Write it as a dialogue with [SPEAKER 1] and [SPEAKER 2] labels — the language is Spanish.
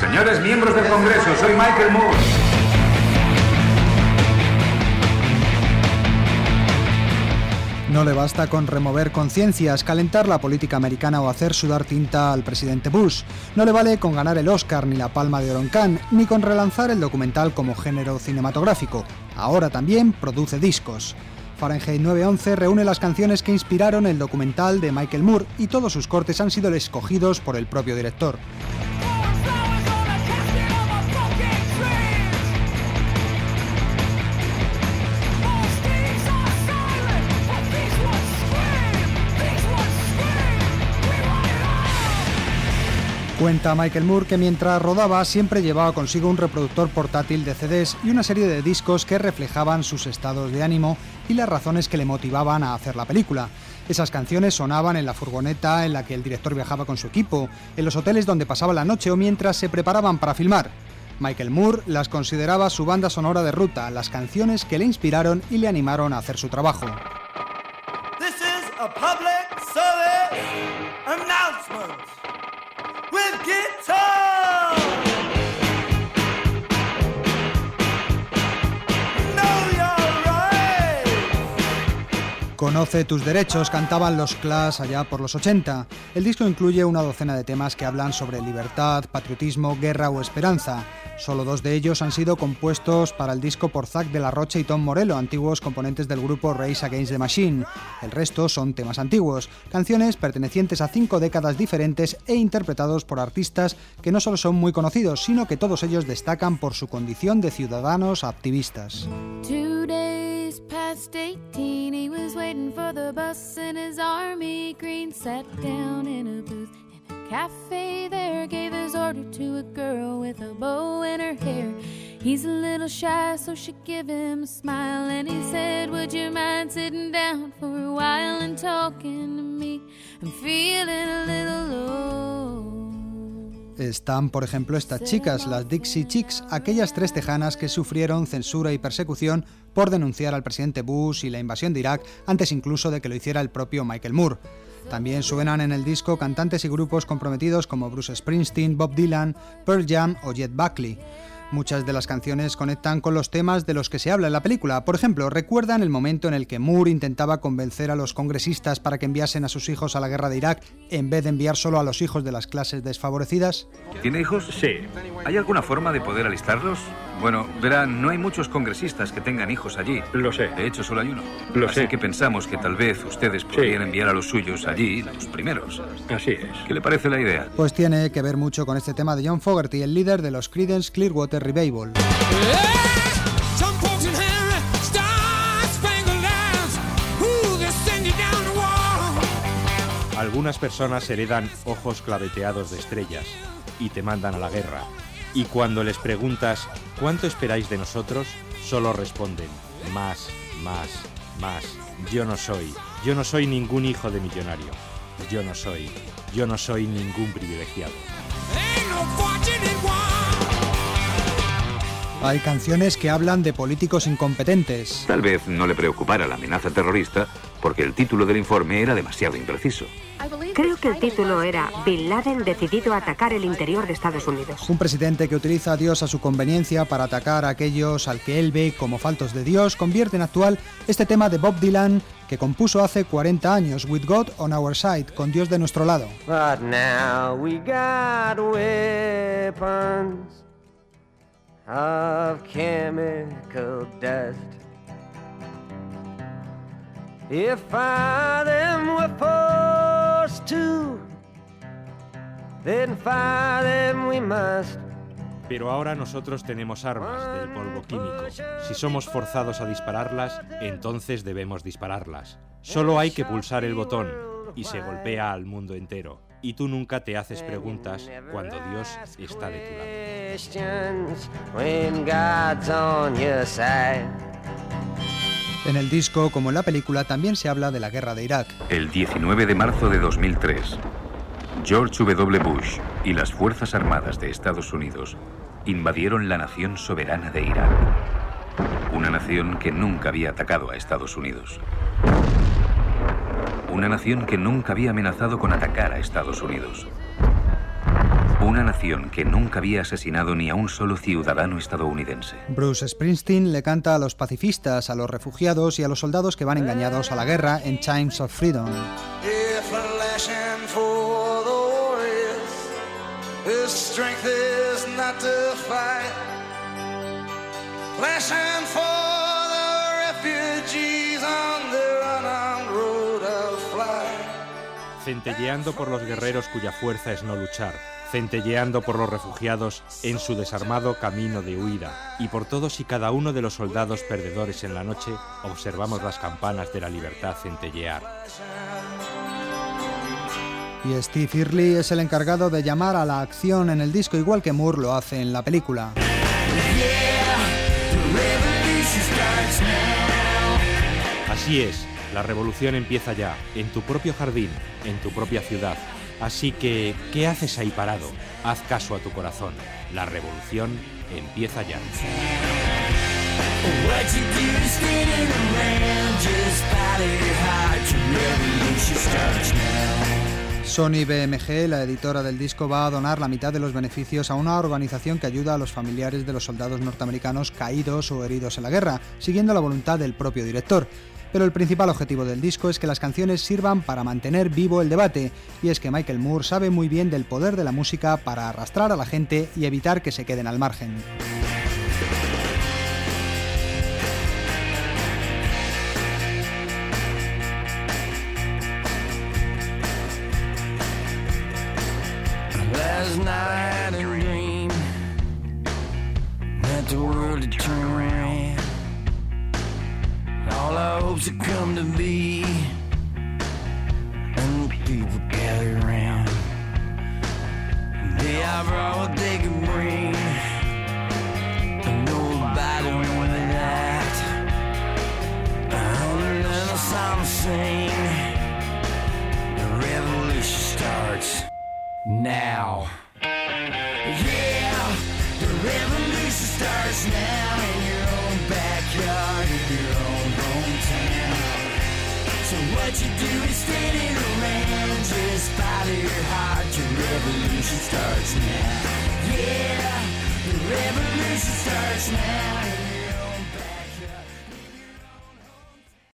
[SPEAKER 1] Señores miembros del Congreso, soy Michael Moore.
[SPEAKER 2] No le basta con remover conciencias, calentar la política americana o hacer sudar tinta al presidente Bush. No le vale con ganar el Oscar ni la Palma de Oro en Cannes, ni con relanzar el documental como género cinematográfico. Ahora también produce discos. Fahrenheit 9/11 reúne las canciones que inspiraron el documental de Michael Moore y todos sus cortes han sido escogidos por el propio director. Cuenta Michael Moore que mientras rodaba siempre llevaba consigo un reproductor portátil de CDs y una serie de discos que reflejaban sus estados de ánimo y las razones que le motivaban a hacer la película. Esas canciones sonaban en la furgoneta en la que el director viajaba con su equipo, en los hoteles donde pasaba la noche o mientras se preparaban para filmar. Michael Moore las consideraba su banda sonora de ruta, las canciones que le inspiraron y le animaron a hacer su trabajo.
[SPEAKER 3] This is a public service announcement. With guitar! Know your rights.
[SPEAKER 2] Conoce tus derechos, cantaban los Clash allá por los 80. El disco incluye una docena de temas que hablan sobre libertad, patriotismo, guerra o esperanza. Solo 2 de ellos han sido compuestos para el disco por Zack de la Rocha y Tom Morello, antiguos componentes del grupo Rage Against the Machine. El resto son temas antiguos, canciones pertenecientes a 5 décadas diferentes e interpretados por artistas que no solo son muy conocidos, sino que todos ellos destacan por su condición de ciudadanos activistas.
[SPEAKER 4] 2 days past 18, he was waiting for the bus in his army green, sat down in a booth. Cafe there, gave his order to a girl with a bow in her hair. He's a little shy, so she gave him a smile, and he said, would you mind sitting down for a while and talking to me? I'm feeling a little low.
[SPEAKER 2] Están, por ejemplo, estas chicas, las Dixie Chicks, aquellas 3 tejanas que sufrieron censura y persecución por denunciar al presidente Bush y la invasión de Irak antes incluso de que lo hiciera el propio Michael Moore. También suenan en el disco cantantes y grupos comprometidos como Bruce Springsteen, Bob Dylan, Pearl Jam o Jeff Buckley. Muchas de las canciones conectan con los temas de los que se habla en la película. Por ejemplo, ¿recuerdan el momento en el que Moore intentaba convencer a los congresistas para que enviasen a sus hijos a la guerra de Irak en vez de enviar solo a los hijos de las clases desfavorecidas?
[SPEAKER 1] ¿Tiene hijos?
[SPEAKER 5] Sí.
[SPEAKER 1] ¿Hay alguna forma de poder alistarlos? Bueno, verán, no hay muchos congresistas que tengan hijos allí.
[SPEAKER 5] Lo sé.
[SPEAKER 1] De hecho, solo hay uno.
[SPEAKER 5] Lo
[SPEAKER 1] Así
[SPEAKER 5] sé.
[SPEAKER 1] que pensamos que tal vez ustedes podrían enviar a los suyos allí, los primeros.
[SPEAKER 5] Así es.
[SPEAKER 1] ¿Qué le parece la idea?
[SPEAKER 2] Pues tiene que ver mucho con este tema de John Fogerty, el líder de los Creedence Clearwater Revival.
[SPEAKER 6] Algunas personas heredan ojos claveteados de estrellas y te mandan a la guerra. Y cuando les preguntas ¿cuánto esperáis de nosotros?, solo responden más, más, más. Yo no soy ningún hijo de millonario. Yo no soy ningún privilegiado.
[SPEAKER 2] Hay canciones que hablan de políticos incompetentes.
[SPEAKER 1] Tal vez no le preocupara la amenaza terrorista porque el título del informe era demasiado impreciso.
[SPEAKER 7] Creo que el título era Bin Laden decidido a atacar el interior de Estados Unidos.
[SPEAKER 2] Un presidente que utiliza a Dios a su conveniencia para atacar a aquellos al que él ve como faltos de Dios convierte en actual este tema de Bob Dylan que compuso hace 40 años, With God on Our Side, con Dios de nuestro lado.
[SPEAKER 3] But now we got weapons of chemical dust. If fire them were forced to, then fire them we must.
[SPEAKER 6] Pero ahora nosotros tenemos armas del polvo químico. Si somos forzados a dispararlas, entonces debemos dispararlas. Solo hay que pulsar el botón y se golpea al mundo entero. Y tú nunca te haces preguntas cuando Dios está de tu lado.
[SPEAKER 2] En el disco, como en la película, también se habla de la guerra de Irak.
[SPEAKER 1] El 19 de marzo de 2003, George W. Bush y las Fuerzas Armadas de Estados Unidos invadieron la nación soberana de Irak. Una nación que nunca había atacado a Estados Unidos. Una nación que nunca había amenazado con atacar a Estados Unidos. Una nación que nunca había asesinado ni a un solo ciudadano estadounidense.
[SPEAKER 2] Bruce Springsteen le canta a los pacifistas, a los refugiados y a los soldados que van engañados a la guerra en Chimes of Freedom.
[SPEAKER 6] Centelleando por los guerreros cuya fuerza es no luchar, centelleando por los refugiados en su desarmado camino de huida, y por todos y cada uno de los soldados perdedores en la noche, observamos las campanas de la libertad centellear.
[SPEAKER 2] Y Steve Earle es el encargado de llamar a la acción en el disco, igual que Moore lo hace en la película.
[SPEAKER 6] Así es, la revolución empieza ya, en tu propio jardín, en tu propia ciudad. Así que, ¿qué haces ahí parado? Haz caso a tu corazón. La revolución empieza ya.
[SPEAKER 2] Sony BMG, la editora del disco, va a donar la mitad de los beneficios a una organización que ayuda a los familiares de los soldados norteamericanos caídos o heridos en la guerra, siguiendo la voluntad del propio director. Pero el principal objetivo del disco es que las canciones sirvan para mantener vivo el debate, y es que Michael Moore sabe muy bien del poder de la música para arrastrar a la gente y evitar que se queden al margen.
[SPEAKER 5] All our hopes have come to be, and the people gather around. They have all what they can bring, and nobody knew that. And then a song sing, the revolution starts now. Yeah, the revolution starts now in your own backyard, in your own hometown. So what you do is standing around, just follow your heart. Your revolution starts now. Yeah, the revolution starts now.